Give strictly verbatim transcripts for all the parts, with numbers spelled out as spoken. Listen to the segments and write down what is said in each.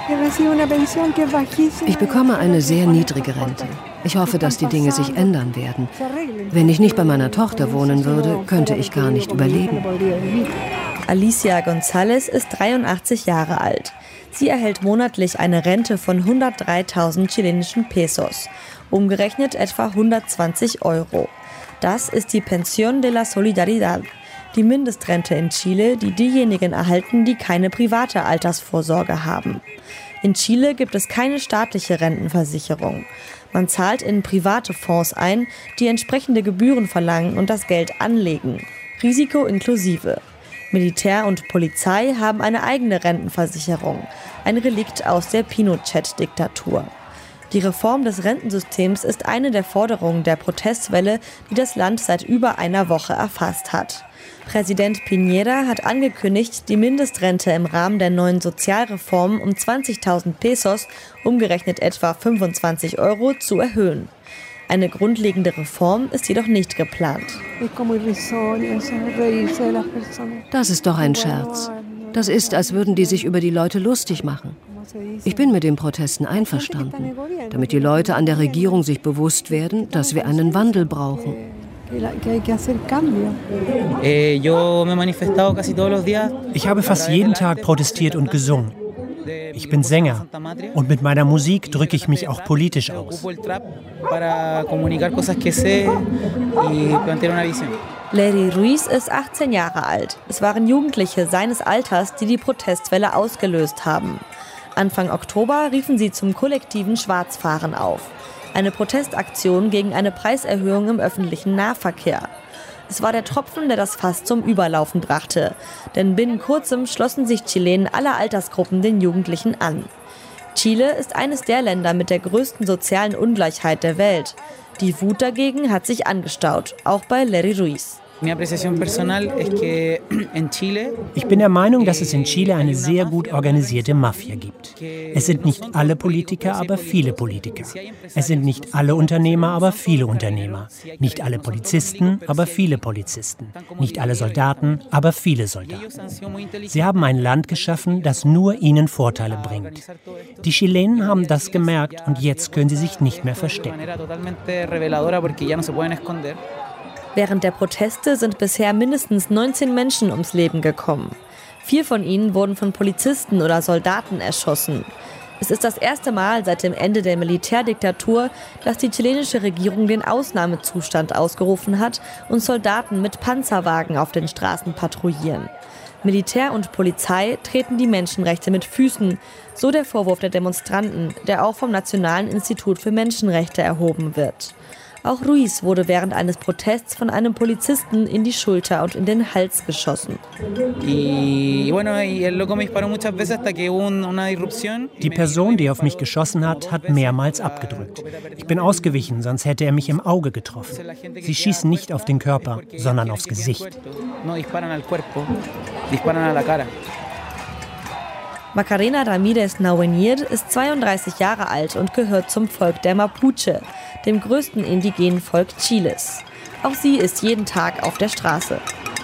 Ich bekomme eine sehr niedrige Rente. Ich hoffe, dass die Dinge sich ändern werden. Wenn ich nicht bei meiner Tochter wohnen würde, könnte ich gar nicht überleben. Alicia González ist dreiundachtzig Jahre alt. Sie erhält monatlich eine Rente von hundertdreitausend chilenischen Pesos, umgerechnet etwa hundertzwanzig Euro. Das ist die Pensión de la Solidaridad, die Mindestrente in Chile, die diejenigen erhalten, die keine private Altersvorsorge haben. In Chile gibt es keine staatliche Rentenversicherung. Man zahlt in private Fonds ein, die entsprechende Gebühren verlangen und das Geld anlegen. Risiko inklusive. Militär und Polizei haben eine eigene Rentenversicherung, ein Relikt aus der Pinochet-Diktatur. Die Reform des Rentensystems ist eine der Forderungen der Protestwelle, die das Land seit über einer Woche erfasst hat. Präsident Piñera hat angekündigt, die Mindestrente im Rahmen der neuen Sozialreform um zwanzigtausend Pesos, umgerechnet etwa fünfundzwanzig Euro, zu erhöhen. Eine grundlegende Reform ist jedoch nicht geplant. Das ist doch ein Scherz. Das ist, als würden die sich über die Leute lustig machen. Ich bin mit den Protesten einverstanden, damit die Leute an der Regierung sich bewusst werden, dass wir einen Wandel brauchen. Ich habe fast jeden Tag protestiert und gesungen. Ich bin Sänger und mit meiner Musik drücke ich mich auch politisch aus. Lery Ruiz ist achtzehn Jahre alt. Es waren Jugendliche seines Alters, die die Protestwelle ausgelöst haben. Anfang Oktober riefen sie zum kollektiven Schwarzfahren auf. Eine Protestaktion gegen eine Preiserhöhung im öffentlichen Nahverkehr. Es war der Tropfen, der das Fass zum Überlaufen brachte. Denn binnen kurzem schlossen sich Chilenen aller Altersgruppen den Jugendlichen an. Chile ist eines der Länder mit der größten sozialen Ungleichheit der Welt. Die Wut dagegen hat sich angestaut, auch bei Lery Ruiz. Ich bin der Meinung, dass es in Chile eine sehr gut organisierte Mafia gibt. Es sind nicht alle Politiker, aber viele Politiker. Es sind nicht alle Unternehmer, aber viele Unternehmer. Nicht alle Polizisten, aber viele Polizisten. Nicht alle Soldaten, aber viele Soldaten. Sie haben ein Land geschaffen, das nur ihnen Vorteile bringt. Die Chilenen haben das gemerkt und jetzt können sie sich nicht mehr verstecken. Während der Proteste sind bisher mindestens neunzehn Menschen ums Leben gekommen. Vier von ihnen wurden von Polizisten oder Soldaten erschossen. Es ist das erste Mal seit dem Ende der Militärdiktatur, dass die chilenische Regierung den Ausnahmezustand ausgerufen hat und Soldaten mit Panzerwagen auf den Straßen patrouillieren. Militär und Polizei treten die Menschenrechte mit Füßen, so der Vorwurf der Demonstranten, der auch vom Nationalen Institut für Menschenrechte erhoben wird. Auch Ruiz wurde während eines Protests von einem Polizisten in die Schulter und in den Hals geschossen. Die Person, die auf mich geschossen hat, hat mehrmals abgedrückt. Ich bin ausgewichen, sonst hätte er mich im Auge getroffen. Sie schießen nicht auf den Körper, sondern aufs Gesicht. Macarena Ramírez Nahuenir ist zweiunddreißig Jahre alt und gehört zum Volk der Mapuche, dem größten indigenen Volk Chiles. Auch sie ist jeden Tag auf der Straße.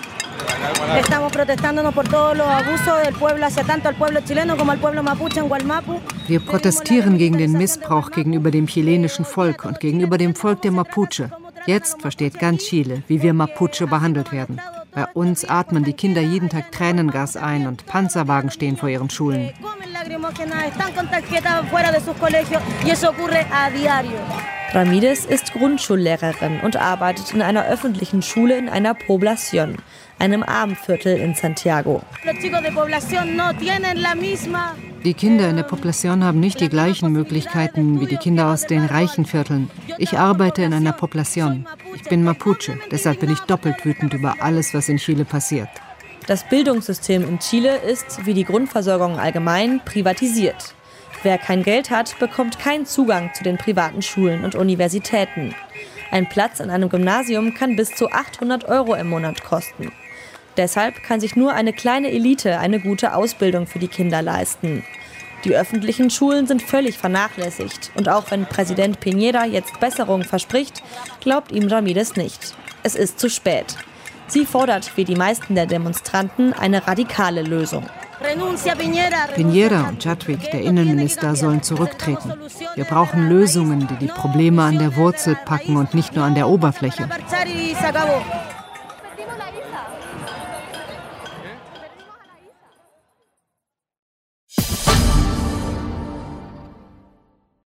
Wir protestieren gegen den Missbrauch gegenüber dem chilenischen Volk und gegenüber dem Volk der Mapuche. Jetzt versteht ganz Chile, wie wir Mapuche behandelt werden. Bei uns atmen die Kinder jeden Tag Tränengas ein und Panzerwagen stehen vor ihren Schulen. Ramírez ist Grundschullehrerin und arbeitet in einer öffentlichen Schule in einer Población, einem Armenviertel in Santiago. Die Kinder in der Población haben nicht die gleichen Möglichkeiten wie die Kinder aus den reichen Vierteln. Ich arbeite in einer Población. Ich bin Mapuche, deshalb bin ich doppelt wütend über alles, was in Chile passiert. Das Bildungssystem in Chile ist, wie die Grundversorgung allgemein, privatisiert. Wer kein Geld hat, bekommt keinen Zugang zu den privaten Schulen und Universitäten. Ein Platz in einem Gymnasium kann bis zu achthundert Euro im Monat kosten. Deshalb kann sich nur eine kleine Elite eine gute Ausbildung für die Kinder leisten. Die öffentlichen Schulen sind völlig vernachlässigt. Und auch wenn Präsident Piñera jetzt Besserung verspricht, glaubt ihm Ramírez nicht. Es ist zu spät. Sie fordert, wie die meisten der Demonstranten, eine radikale Lösung. Piñera und Chadwick, der Innenminister, sollen zurücktreten. Wir brauchen Lösungen, die die Probleme an der Wurzel packen und nicht nur an der Oberfläche.